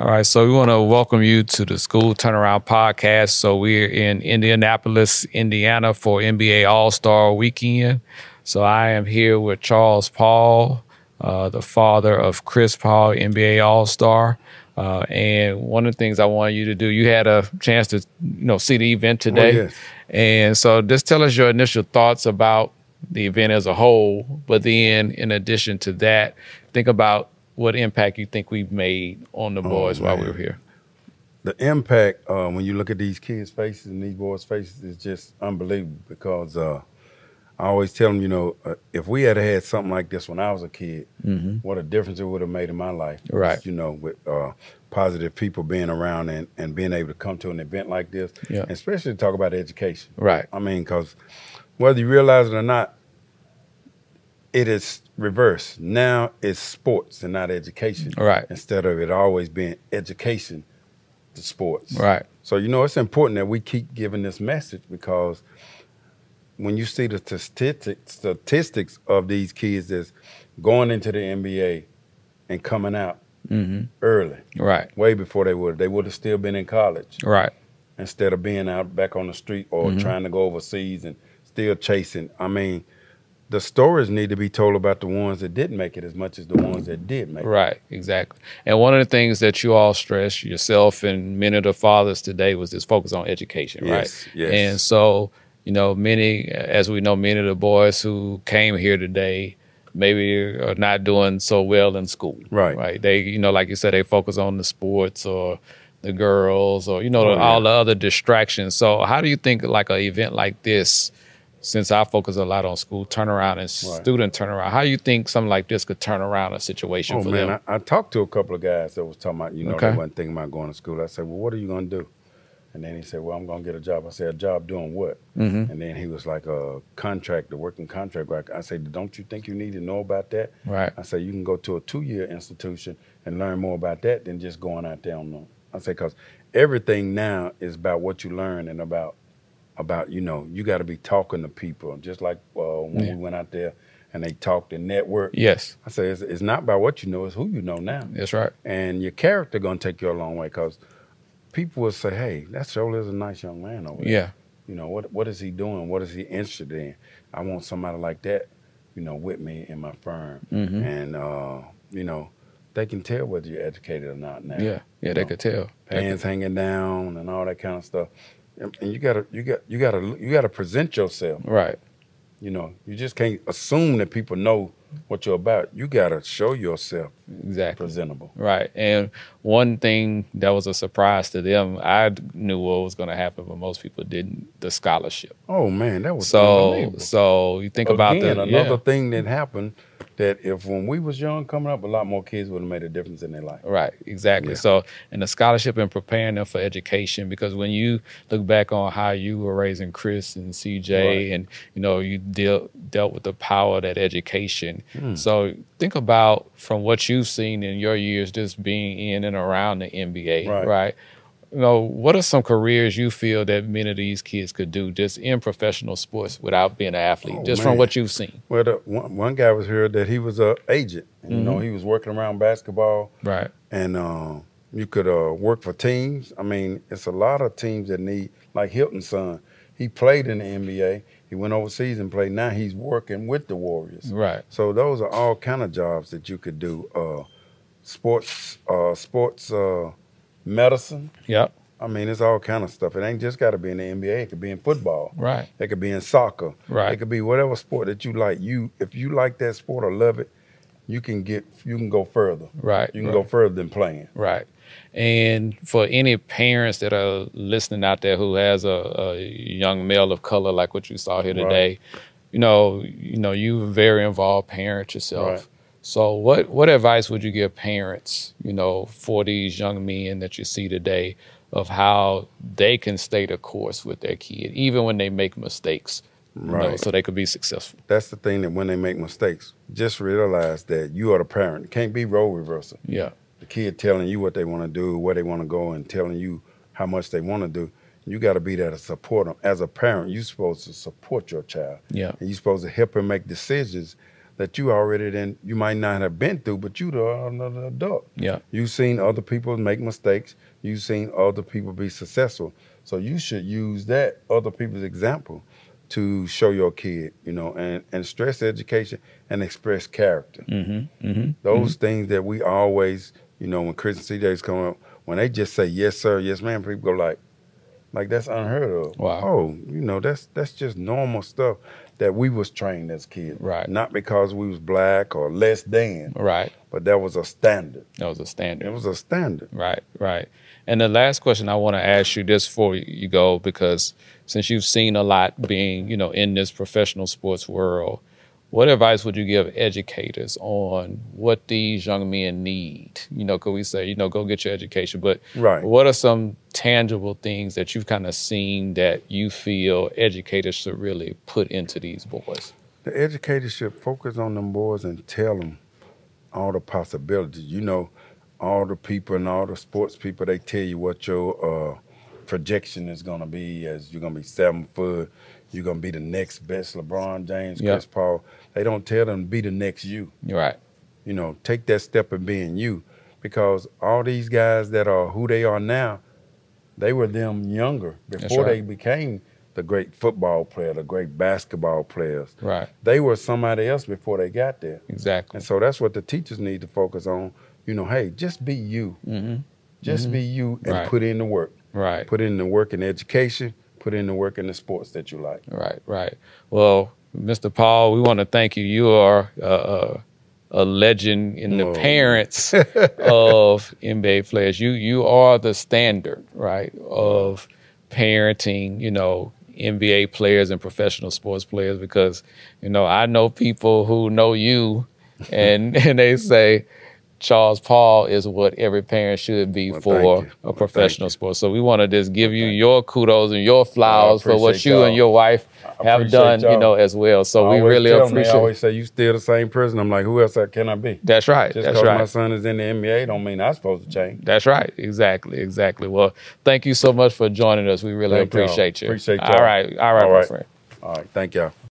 All right, so we want to welcome you to the School Turnaround Podcast. So we're in Indianapolis, Indiana for NBA All-Star Weekend. So I am here with Charles Paul, the father of Chris Paul, NBA All-Star. And one of the things I wanted you to do, you had a chance to, see the event today. Oh, yes. And so just tell us your initial thoughts about the event as a whole. But then in addition to that, think about what impact you think we've made on the boys while we were here. The impact, when you look at these kids' faces and these boys' faces, is just unbelievable because I always tell them, if we had something like this when I was a kid, what a difference it would have made in my life. Right. With positive people being around and being able to come to an event like this, and especially to talk about education. Right. I mean, because whether you realize it or not, it is reversed. Now it's sports and not education. Right. Instead of it always being education to sports. Right. So, it's important that we keep giving this message because when you see the statistics of these kids that's going into the NBA and coming out early. Right. Way before they would have still been in college. Right. Instead of being out back on the street or trying to go overseas and still chasing. I mean, the stories need to be told about the ones that didn't make it as much as the ones that did make it. Right, exactly. And one of the things that you all stress, yourself and many of the fathers today, was this focus on education, right? Yes. And so, many of the boys who came here today maybe are not doing so well in school. Right. They, like you said, they focus on the sports or the girls or, all the other distractions. So how do you think like an event like this, since I focus a lot on school turnaround and student turnaround, how you think something like this could turn around a situation for them? I talked to a couple of guys that was talking about, they wasn't thinking about going to school. I said, well, what are you going to do? And then he said, well, I'm going to get a job. I said, a job doing what? And then he was like, a contractor, working contract. I said, don't you think you need to know about that? Right. I said, you can go to a 2-year institution and learn more about that than just going out there on them. I said, because everything now is about what you learn and about you got to be talking to people, just like when we went out there and they talked and networked. Yes. I say it's not about what you know, it's who you know now. That's right. And your character going to take you a long way because people will say, hey, that sure is a nice young man over there. Yeah. What is he doing? What is he interested in? I want somebody like that, with me in my firm. And, they can tell whether you're educated or not now. Yeah, they could tell. Pants hanging down and all that kind of stuff. And you gotta present yourself. Right. You just can't assume that people know what you're about. You gotta show yourself presentable. Right. And one thing that was a surprise to them, I knew what was going to happen, but most people didn't. The scholarship. Oh man, that was unbelievable. So you think about another thing that happened. That if when we was young coming up, a lot more kids would have made a difference in their life. Right, exactly. Yeah. So, and the scholarship and preparing them for education, because when you look back on how you were raising Chris and CJ and, you dealt with the power of that education. So think about from what you've seen in your years, just being in and around the NBA, right? What are some careers you feel that many of these kids could do just in professional sports without being an athlete, from what you've seen? Well, one guy was here that he was an agent. And, he was working around basketball. Right. And you could work for teams. I mean, it's a lot of teams that need, like Hilton's son. He played in the NBA. He went overseas and played. Now he's working with the Warriors. Right. So those are all kind of jobs that you could do. Sports medicine. Yep. I mean, it's all kind of stuff. It ain't just got to be in the NBA. It could be in football. Right. It could be in soccer. Right. It could be whatever sport that you like. If you like that sport or love it, you can go further. Right. You can go further than playing. Right. And for any parents that are listening out there who has a young male of color like what you saw here today, you're a very involved parent yourself. Right. So what advice would you give parents, for these young men that you see today of how they can stay the course with their kid, even when they make mistakes, so they could be successful? That's the thing, that when they make mistakes, just realize that you are the parent. It can't be role reversal. Yeah. The kid telling you what they want to do, where they want to go, and telling you how much they want to do. You got to be there to support them. As a parent, you're supposed to support your child. Yeah. And you're supposed to help him make decisions that you already you might not have been through, but you're another adult. Yeah. You've seen other people make mistakes. You've seen other people be successful. So you should use that other people's example to show your kid, and stress education and express character. Those things that we always, when Chris and CJ's come up, when they just say yes sir, yes ma'am, people go like that's unheard of. Wow. Oh, that's just normal stuff that we was trained as kids. Right. Not because we was black or less than. Right. But that was a standard. That was a standard. It was a standard. Right. And the last question I want to ask you this before you go, because since you've seen a lot being, in this professional sports world, what advice would you give educators on what these young men need? Could we say, go get your education, but Right. what are some tangible things that you've kind of seen that you feel educators should really put into these boys? The educators should focus on them boys and tell them all the possibilities. All the people and all the sports people, they tell you what your projection is going to be, as you're going to be 7 foot, you're going to be the next best LeBron James, Chris Paul. They don't tell them to be the next you. Right. Take that step of being you, because all these guys that are who they are now, they were them younger before they became the great football player, the great basketball players. Right. They were somebody else before they got there. Exactly. And so that's what the teachers need to focus on. Hey, just be you. Just be you and put in the work. Right. Put in the work in education, put in the work in the sports that you like. Right. Well, Mr. Paul, we want to thank you. You are a legend in the parents of NBA players. You are the standard, right, of parenting, NBA players and professional sports players, because, I know people who know you and they say, Charles Paul is what every parent should be for a professional sport. So we want to just give you your kudos and your flowers for what you and your wife have done, as well. So we really appreciate it. They always say, you still the same person. I'm like, who else can I be? That's right. Just because my son is in the NBA don't mean I'm supposed to change. That's right. Exactly. Well, thank you so much for joining us. We really appreciate you. Appreciate y'all. All right, my friend. All right. Thank y'all.